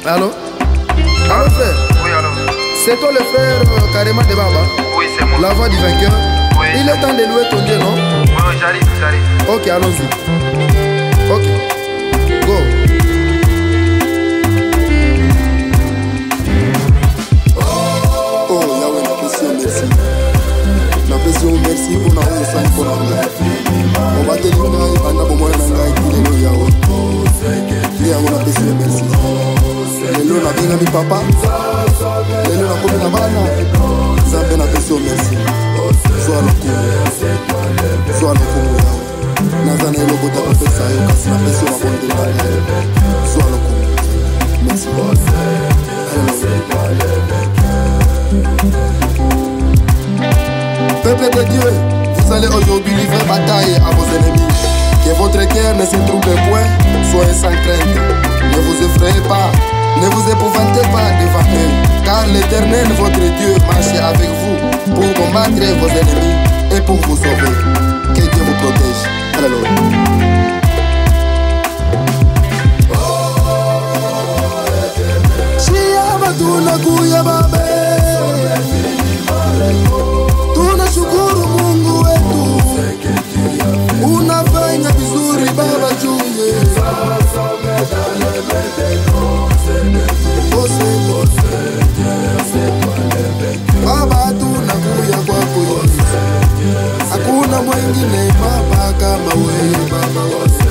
Allô? Allô frère? Oui, allô? C'est toi le frère Karema de Baba? Oui, c'est moi. La voix du vainqueur? Oui. Il est temps de louer ton Dieu, non? Oui, j'arrive. Ok, allons-y. Ok, go. Oh, Yahweh, napesi yo merci mpona oyo osali mpona ngai obateli ngai banda bomwana na ngai ti lelo yawe nde yango napesi yo merci lelo nabengami papa lelo nakomi na bana nzambe napesi yo merci zwa lokumu yawe naza na elokota kopesa yo kasi napesi yo mabondeli na ngai zwa lokumu merci. Peuple de Dieu, vous allez aujourd'hui livrer bataille à vos ennemis. Que votre cœur ne se trouble point, soyez sans crainte. Ne vous effrayez pas, ne vous épouvantez pas devant eux, car l'Éternel, votre Dieu, marche avec vous pour combattre vos ennemis et pour vous sauver. Que Dieu vous protège. Alléluia. Tunashukuru Mungu wetu, unafanya vizuri Baba Junge. Baba tunakuja kwako, hakuna mwingine Baba kama wewe Baba.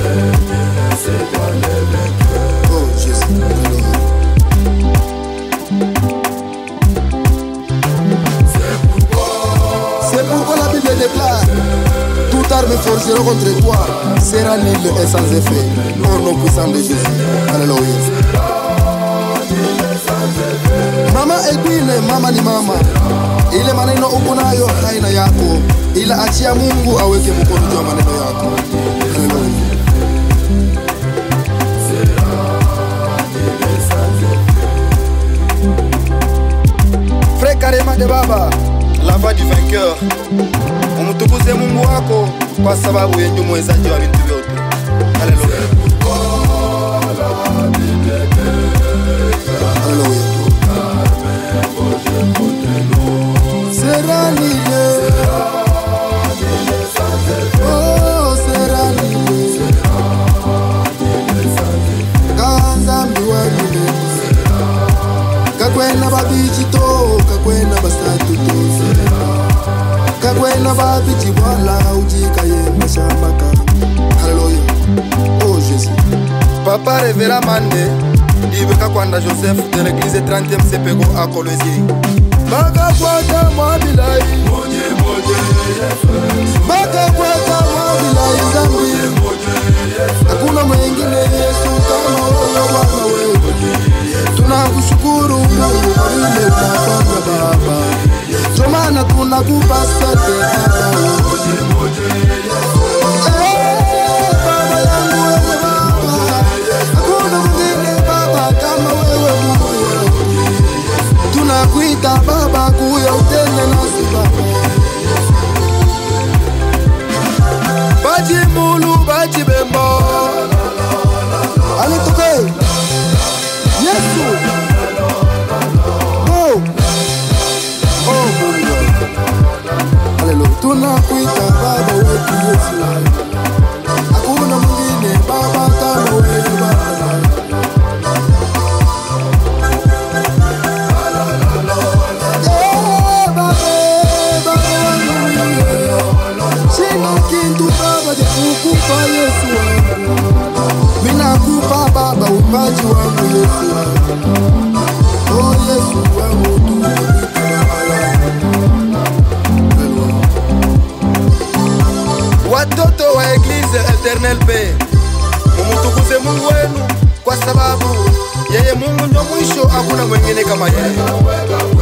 Oh Jésus. C'est pourquoi la Bible déclare: toute arme forgée contre toi sera nulle et sans effet. Au nom puissant de Jésus. Alléluia. Mama Edwine, mama ni mama. Ile maneno uko nayo haina yako, ila achia Mungu aweke mkono juu ya maneno yako. Alléluia. Frère Karema de Baba, la voix du vainqueur. Umtukuze Mungu wako kwa sababu yeye ndiye mwezaji wa vitu vyote. Haleluya. Haleluya. Seranile. Oh, seranile. Kanzambi wanile. Kakwena babijito, kakwena basatu to. Kakwena babiji wala ujika ye mashambaka. Hallelujah. Oh Jésus. Papa Révérend Mandé, Ibeka Kwanda Joseph de l'église 30e CPGO à Kolwezi. Baka kwata mwabilai. Baka kwata mwabilai zambi. Hakuna mwingine Yesu kama wewe Bwana wewe. Tunakushukuru Mungu kwa ile unafanya Baba. Jomana tunakupa asante Baba. Baba yangu wewe Baba. Hakuna mwingine Baba kama wewe Mungu. Tunakuita Baba kuya utende nasi Baba. Baji mulu baji bembo. Alitoke. Yesu. Oh. Oh Mungu. Haleluya. Tunakuita Baba wetu Yesu. Hakuna mwingine Baba kama wewe Baba. Sina kintu Baba ja kukupa Yesu wangu. Mina kupa Baba upaji wangu Yesu wangu. Oh Yesu wangu tu. Watoto wa Eglise Eternel Paix, mumutukuze Mungu wenu kwa sababu yeye Mungu ndio mwisho, hakuna mwingine kama yeye.